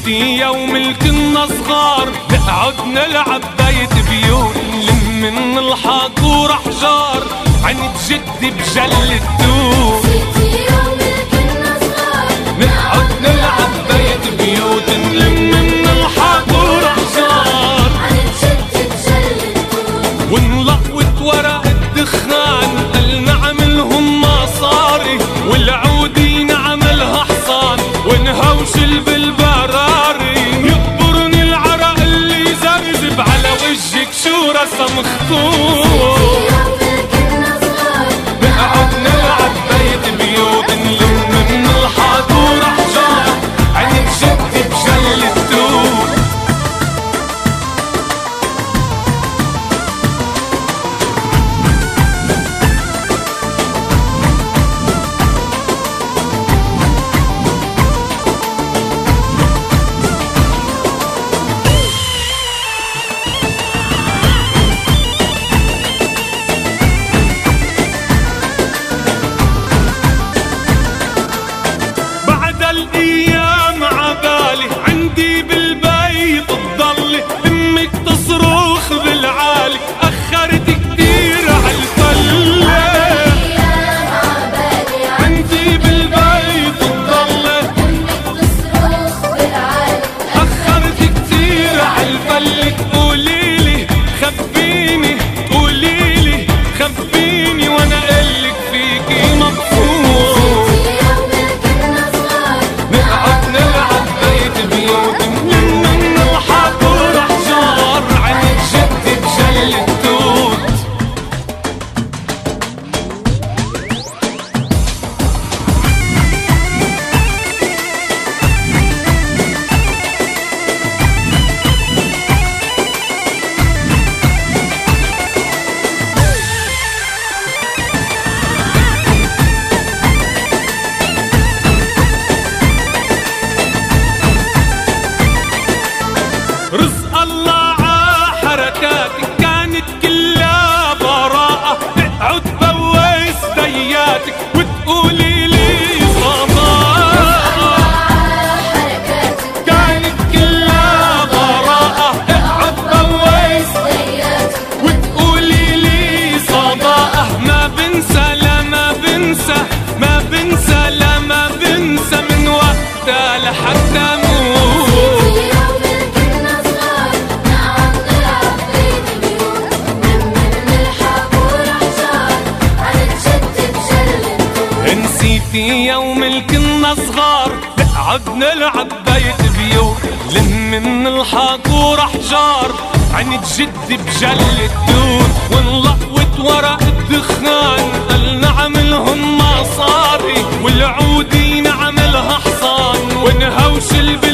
نسيتي يوم كنا صغار نقعد نلعب بيت بيوت نلم من الحاضور احجار عند جدي بجل الدود. نسيتي يوم كنا صغار نقعد نلعب بيت بيوت نلم من الحاضور احجار عند جدي بجل الدود. ونلقوت ورق الدخان قال نعملهم مصاري والعودي نعملها حصان ونهوشل بالبراري. يقبرني العرق اللي زبزب على وجهك شو رسم خطوط. نقعد نلعب بيت بيوت نلم من الحاضور احجار عند جدي بجل الدود. الايام عبالي عندي بالبيت تضلي امك تصرخ بالعالي اخرت كتير عالفله. عندي بالبيت تضلي امك تصرخ بالعالي اخرت كتير عالفله. قوليلي خبيني قوليلي خبيني وانا قلك فيكي مبسوط. رزق الله ع حركاتك كانت كلها براءة. تقعد بوس دياتك وتقولي لي صباحة. كانت كلها براءة. تقعد بوس دياتك وتقولي لي صباحة. ما بنسى لا ما بنسى ما بنسى لا ما بنسى من وقتها لحتى نسيتي يوم كنا صغار نقعد نلعب بيت بيوت لم من الحاضور احجار عند جدي بجل الدود. ونلقوت ورق الدخان قال نعملهم مصاري والعودي نعملها حصان ونهوشل